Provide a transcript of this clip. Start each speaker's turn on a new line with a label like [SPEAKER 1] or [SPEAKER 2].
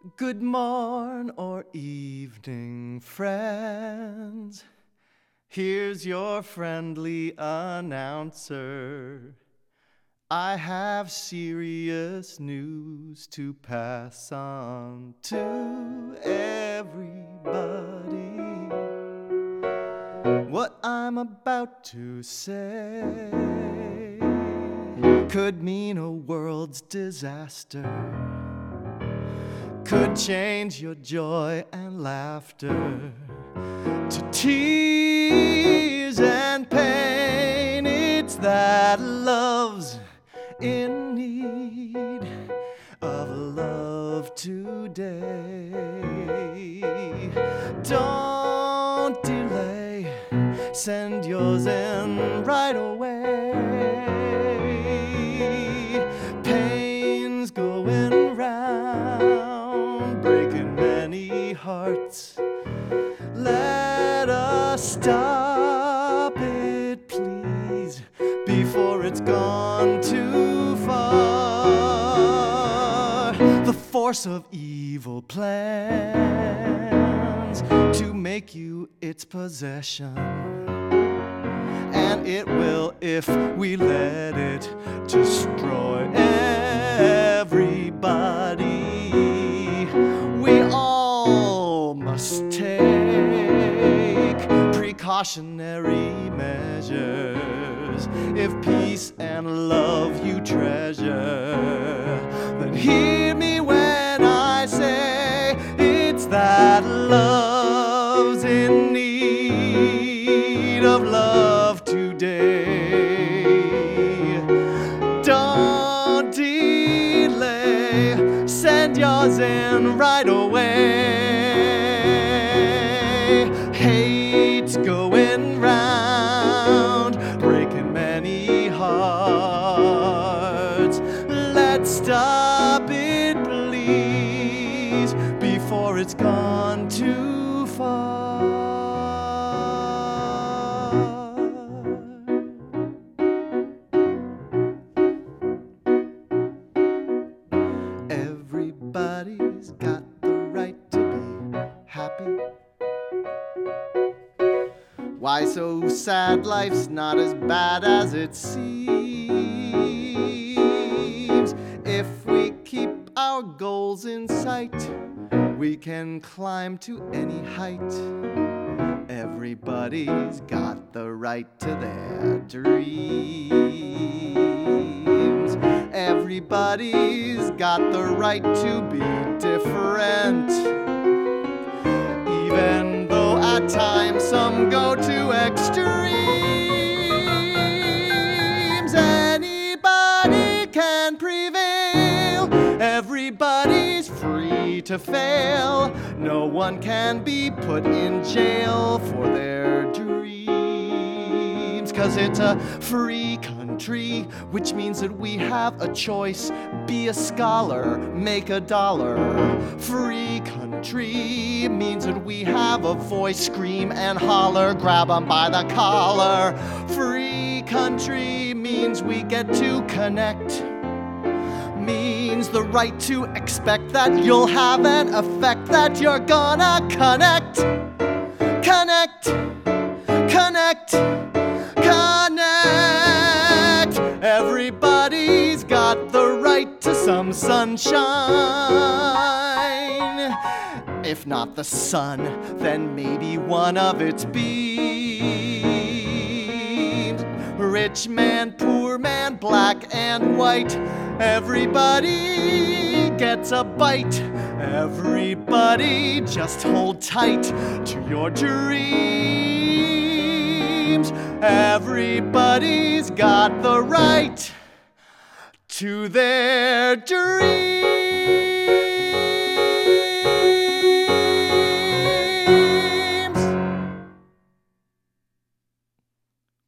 [SPEAKER 1] Good morn or evening, friends. Here's your friendly announcer. I have serious news to pass on to everybody. What I'm about to say could mean a world's disaster, could change your joy and laughter to tears and pain. It's that love's in need of love today. Don't delay, send yours in right away. Pain's going round, breaking many hearts. Let us stop it, please, before it's gone too far. The force of evil plans to make you its possession, and it will, if we let it, destroy everybody. We all must take precautionary measures. If peace and love you treasure, then hear me when I say it's that love's in need of love today. Don't delay, send yours in right away. Hate's going round, breaking many hearts. Let's stop it, please, before it's gone too far. Everybody's got the right to be happy. Why so sad? Life's not as bad as it seems. If we keep our goals in sight, we can climb to any height. Everybody's got the right to their dreams. Everybody's got the right to be different, even though at times some go to extremes. Anybody can prevail, everybody's free to fail. No one can be put in jail for their dreams, 'cause it's a free country, which means that we have a choice. Be a scholar, make a dollar. Free country means that we have a voice. Scream and holler, grab 'em by the collar. Free country means we get to connect, means the right to expect that you'll have an effect, that you're gonna connect, connect, connect, connect. Everybody's got the right to some sunshine. If not the sun, then maybe one of its beams. Rich man, poor man, black and white, everybody gets a bite. Everybody just hold tight to your dreams. Everybody's got the right to their dreams.